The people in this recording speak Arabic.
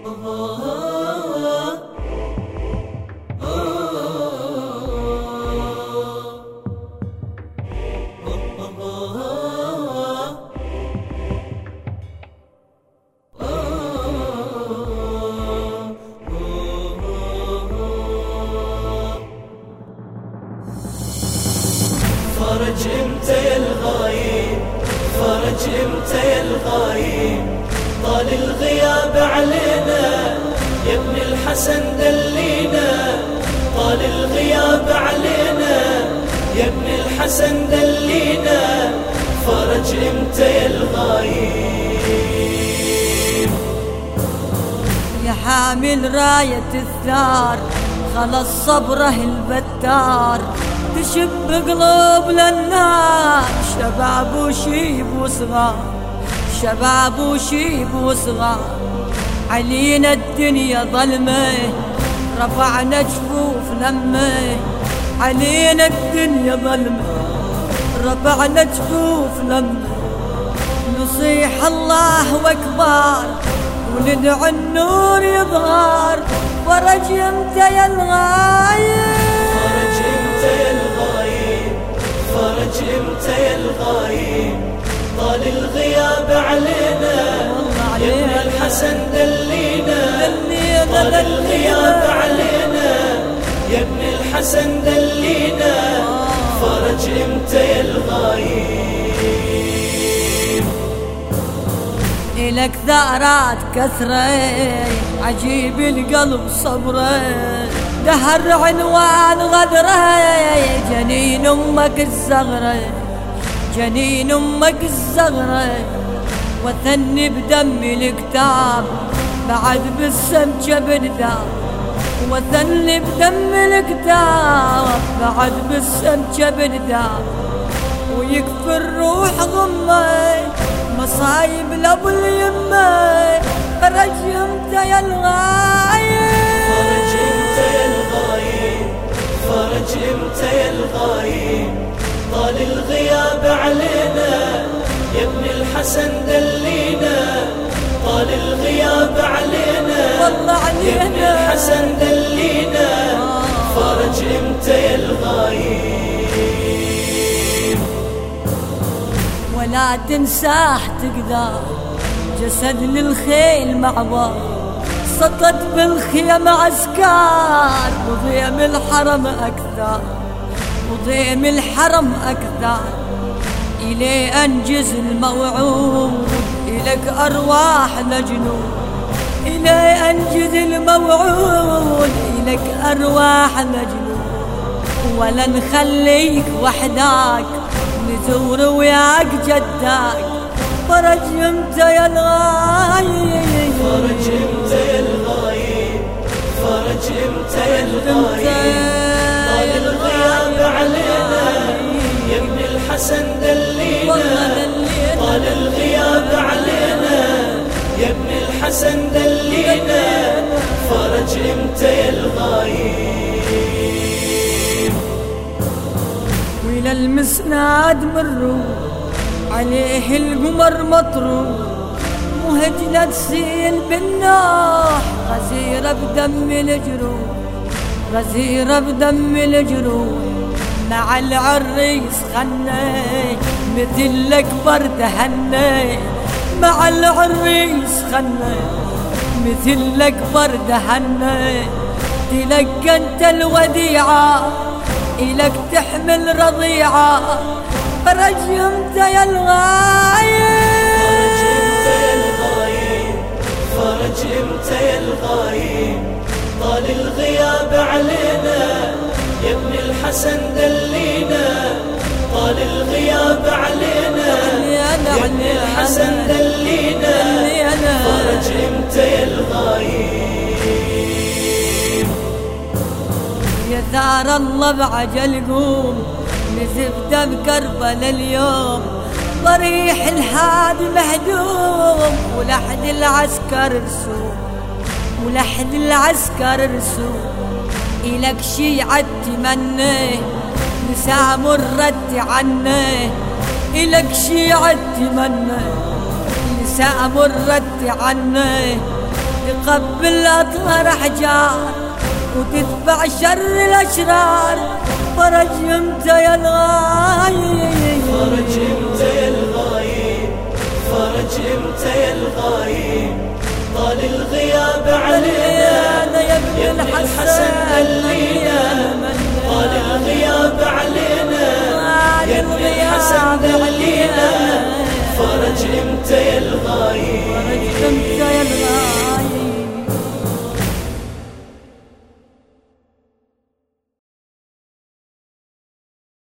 فرج امتى يا الغايب، فرج امتى يا الغايب، طال الغياب علينا يا ابن الحسن دلينا، طال الغياب علينا يا ابن الحسن دلينا، فرج امتى يا الغايب. يا حامل راية الثار خلص صبره البتار، تشب قلوب للنار، شباب وشيب وصغار، شباب وشيب وصغار، علينا الدنيا ظلمه رفعنا جفوف لمه، علينا الدنيا ظلمه رفعنا جفوف لمه، نصيح الله اكبر وندعو النور يظهر، فرج امتى يا الغايب، فرج امتى يا الغايب، فرج امتى يا الغايب، طال الغياب علينا يا ابن الحسن دلينا، طال الغياب علينا يا ابن الحسن دلينا، فرج امتى يا الغايب. إلك ثارات كثرة عجيب القلب صبره، دهر عنوان غدره، جنين أمك الزغرة، جنين أمك الزغرة، وثني بدم الكتاب بعد بالسم جبن دار، وثني بدم الكتاب بعد بالسم جبن دار، ويكفي الروح غمه مصايب لابو اليمه، فرج امتى يا الغايب، فرج امتى يا الغايب، فرج امتى يا الغايب، طال الغياب علينا يا ابن الحسن دلينا، طال الغياب علينا يا ابن الحسن دلينا، فرج امتى يا الغايب. ولا تنساه تقدر جسد للخيل معبر، سطت بالخيم عسكر، وضيم الحرم أكثر، وضيم الحرم أكثر، إلي أنجز الموعود إلك أرواحنا جنود، إلي أنجز الموعود إلك أرواحنا جنود، ولا نخليك وحدك نزور وياك جدك، فرج امتى يا الغايب، فرج امتى يا الغايب، فرج امتى يا الغايب، طال الغياب علينا يا ابن الحسن دلينا، طال الغياب علينا يا ابن الحسن دلينا، فرج امتى يا الغايب. وإلى المسناد مروا عليه القمر مطروح، مهجلة تسيل بالنوح، غزيرة بدم الجروح، غزيرة بدم الجروح، مع العريس خني مثل الأكبر تهني، مع العريس خني مثل الأكبر تهني، تلقى انت الوديعة إلك تحمل رضيعة، فرج امتى يا الغايب، فرج امتى يا الغايب، طال الغياب علينا يا ابن الحسن دلينا، طال الغياب علينا يا ابن الحسن دلينا، فرج امتى يا الغايب. يا ثار الله بعجل قوم نزف دم كربلاء اليوم، ضريح الهادي مهدوم، ولحد العسكر رسوم، ولحد العسكر رسوم، إلك شيعة تمنيه نساء مرت عنه، إلك شيعة تمنيه نساء مرت عنه، تقبل أطهر أحجار وتدفع شر الأشرار. فرج امتى يا الغايب، فرج امتى يا الغايب، فرج امتى يا الغايب. طال الغياب علينا يا ابن الحسن دلينا، طال الغياب علينا يا ابن الحسن دلينا. فرج امتى يا الغايب،